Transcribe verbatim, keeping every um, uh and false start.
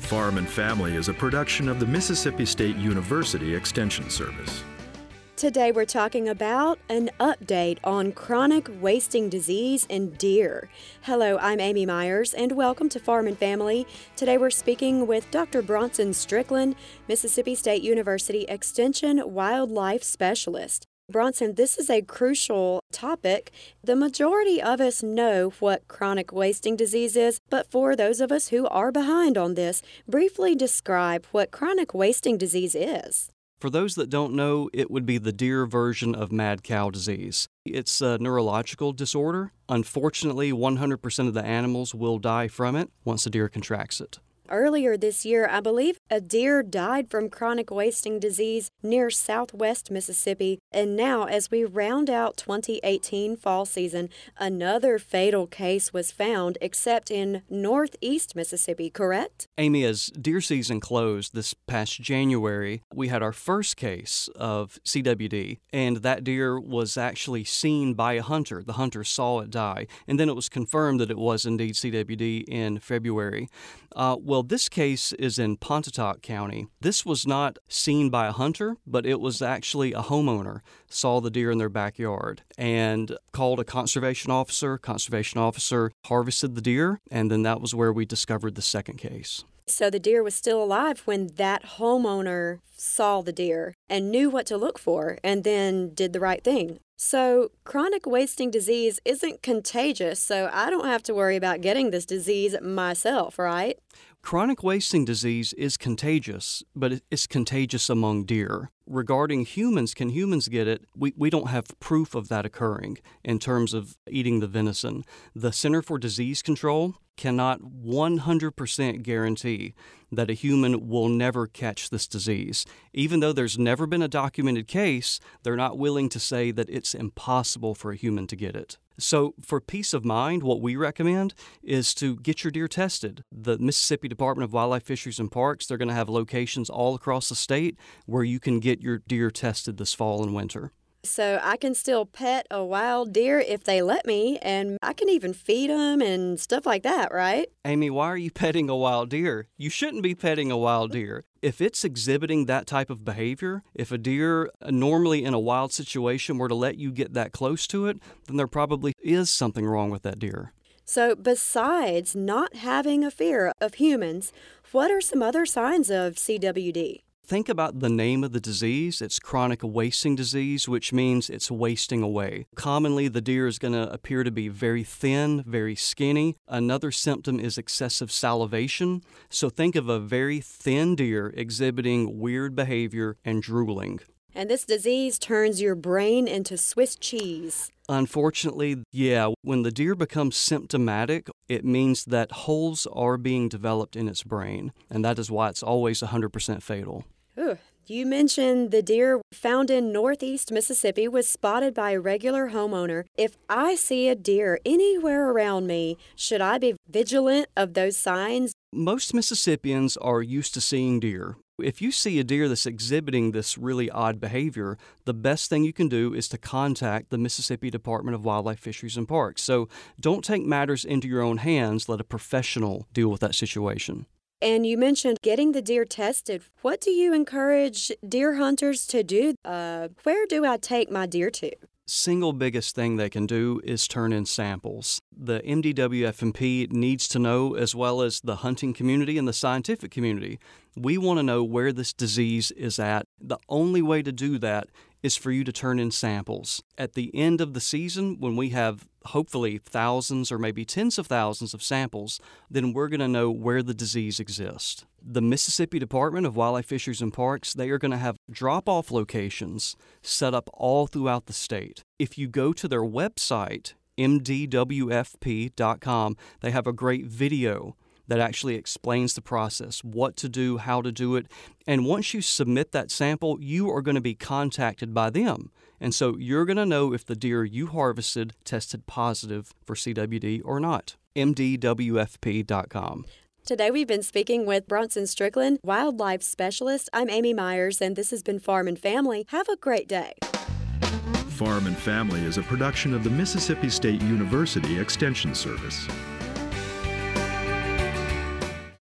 Farm and Family is a production of the Mississippi State University Extension Service. Today we're talking about an update on chronic wasting disease in deer. Hello, I'm Amy Myers and welcome to Farm and Family. Today we're speaking with Doctor Bronson Strickland, Mississippi State University Extension Wildlife Specialist. Bronson, this is a crucial topic. The majority of us know what chronic wasting disease is, but for those of us who are behind on this, briefly describe what chronic wasting disease is. For those that don't know, it would be the deer version of mad cow disease. It's a neurological disorder. Unfortunately, one hundred percent of the animals will die from it once a deer contracts it. Earlier this year, I believe a deer died from chronic wasting disease near southwest Mississippi. And now, as we round out twenty eighteen fall season, another fatal case was found, except in northeast Mississippi, correct? Amy, as deer season closed this past January, we had our first case of C W D, and that deer was actually seen by a hunter. The hunter saw it die, and then it was confirmed that it was indeed C W D in February. Uh, well, this case is in Pontotoc County. This was not seen by a hunter, but it was actually a homeowner saw the deer in their backyard and called a conservation officer. Conservation officer harvested the deer, and then that was where we discovered the second case. So the deer was still alive when that homeowner saw the deer and knew what to look for and then did the right thing. So chronic wasting disease isn't contagious, so I don't have to worry about getting this disease myself, right? Chronic wasting disease is contagious, but it's contagious among deer. Regarding humans, can humans get it? We, we don't have proof of that occurring in terms of eating the venison. The Center for Disease Control cannot one hundred percent guarantee that a human will never catch this disease. Even though there's never been a documented case, they're not willing to say that it's impossible for a human to get it. So for peace of mind, what we recommend is to get your deer tested. The Mississippi Department of Wildlife, Fisheries, and Parks, they're going to have locations all across the state where you can get your deer tested this fall and winter. So I can still pet a wild deer if they let me, and I can even feed them and stuff like that, right? Amy, why are you petting a wild deer? You shouldn't be petting a wild deer. If it's exhibiting that type of behavior, if a deer normally in a wild situation were to let you get that close to it, then there probably is something wrong with that deer. So besides not having a fear of humans, what are some other signs of C W D? Think about the name of the disease. It's chronic wasting disease, which means it's wasting away. Commonly, the deer is going to appear to be very thin, very skinny. Another symptom is excessive salivation. So think of a very thin deer exhibiting weird behavior and drooling. And this disease turns your brain into Swiss cheese. Unfortunately, yeah, when the deer becomes symptomatic, it means that holes are being developed in its brain, and that is why it's always one hundred percent fatal. Ooh. You mentioned the deer found in northeast Mississippi was spotted by a regular homeowner. If I see a deer anywhere around me, should I be vigilant of those signs? Most Mississippians are used to seeing deer. If you see a deer that's exhibiting this really odd behavior, the best thing you can do is to contact the Mississippi Department of Wildlife, Fisheries, and Parks. So don't take matters into your own hands. Let a professional deal with that situation. And you mentioned getting the deer tested. What do you encourage deer hunters to do? Uh, where do I take my deer to? Single biggest thing they can do is turn in samples. The M D W F M P needs to know, as well as the hunting community and the scientific community. We want to know where this disease is at. The only way to do that is for you to turn in samples. At the end of the season, when we have hopefully thousands or maybe tens of thousands of samples, then we're going to know where the disease exists. The Mississippi Department of Wildlife, Fisheries, and Parks, they are going to have drop-off locations set up all throughout the state. If you go to their website, M D W F P dot com, they have a great video that actually explains the process, what to do, how to do it. And once you submit that sample, you are going to be contacted by them. And so you're going to know if the deer you harvested tested positive for C W D or not. M D W F P dot com. Today we've been speaking with Bronson Strickland, wildlife specialist. I'm Amy Myers, and this has been Farm and Family. Have a great day. Farm and Family is a production of the Mississippi State University Extension Service.